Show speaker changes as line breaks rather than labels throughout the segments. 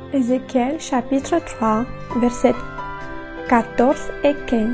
Ézéchiel chapitre 3, versets 14 et 15.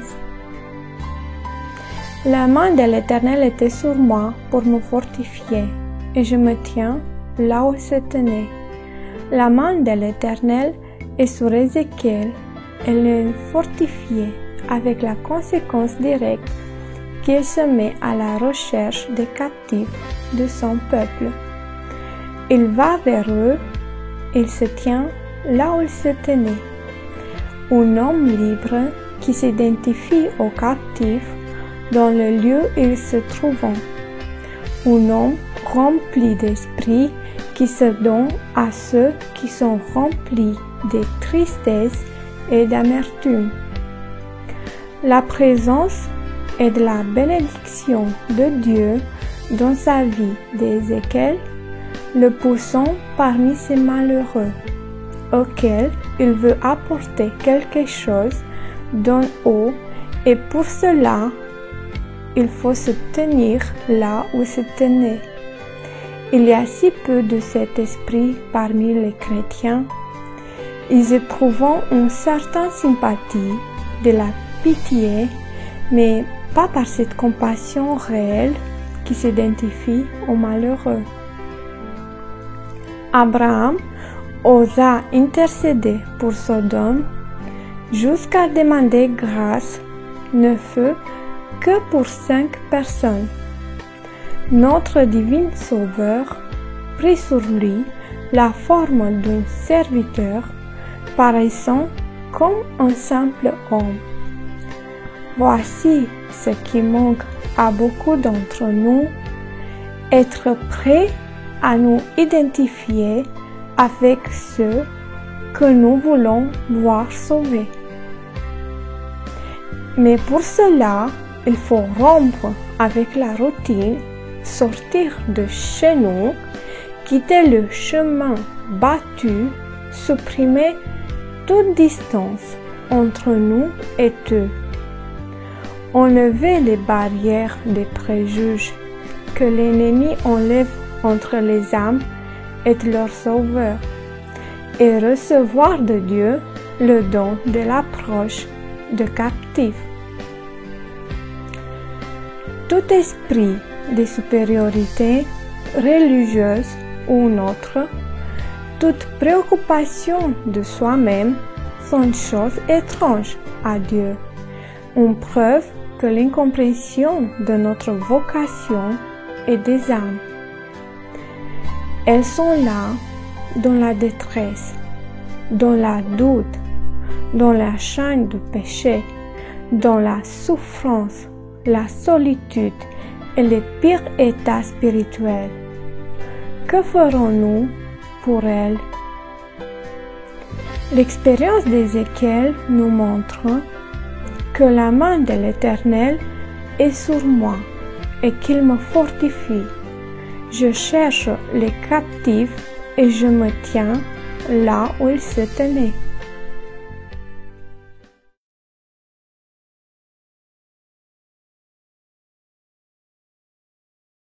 La main de l'Éternel était sur moi pour me fortifier, et je me tiens là où se tenait. La main de l'Éternel est sur Ézéchiel, elle le fortifiait avec la conséquence directe qu'il se met à la recherche des captifs de son peuple. Il va vers eux, il se tient là où il se tenait. Un homme libre qui s'identifie aux captifs dans le lieu où ils se trouvent. Un homme rempli d'esprit qui se donne à ceux qui sont remplis de tristesse et d'amertume. La présence et de la bénédiction de Dieu dans sa vie d'Ézéchiel le poussant parmi ces malheureux, auxquels il veut apporter quelque chose d'en haut, et pour cela, il faut se tenir là où se tenait. Il y a si peu de cet esprit parmi les chrétiens. Ils éprouvent une certaine sympathie, de la pitié, mais pas par cette compassion réelle qui s'identifie aux malheureux. Abraham osa intercéder pour Sodome jusqu'à demander grâce ne fut que pour 5 personnes. Notre divin Sauveur prit sur lui la forme d'un serviteur paraissant comme un simple homme. Voici ce qui manque à beaucoup d'entre nous, être prêt à nous identifier avec ceux que nous voulons voir sauvés. Mais pour cela, il faut rompre avec la routine, sortir de chez nous, quitter le chemin battu, supprimer toute distance entre nous et eux, enlever les barrières des préjugés que l'ennemi enlève entre les âmes et leur Sauveur, et recevoir de Dieu le don de l'approche de captifs. Tout esprit de supériorité religieuse ou autre, toute préoccupation de soi-même sont choses étranges à Dieu, une preuve que l'incompréhension de notre vocation est des âmes. Elles sont là, dans la détresse, dans la doute, dans la chaîne du péché, dans la souffrance, la solitude et les pires états spirituels. Que ferons-nous pour elles? L'expérience d'Ézéchiel nous montre que la main de l'Éternel est sur moi et qu'il me fortifie. Je cherche les captifs et je me tiens là où ils se tenaient.